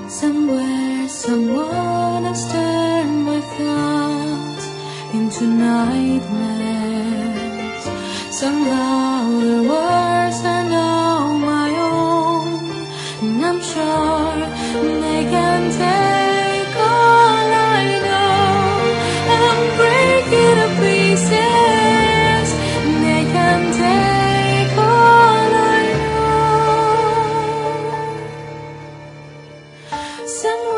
Somewhere, someone has turned my thoughts into nightmares. Somehow the words are now my own, and I'm sure they can take all I know and break it to pieces. They can take all I know. Somewhere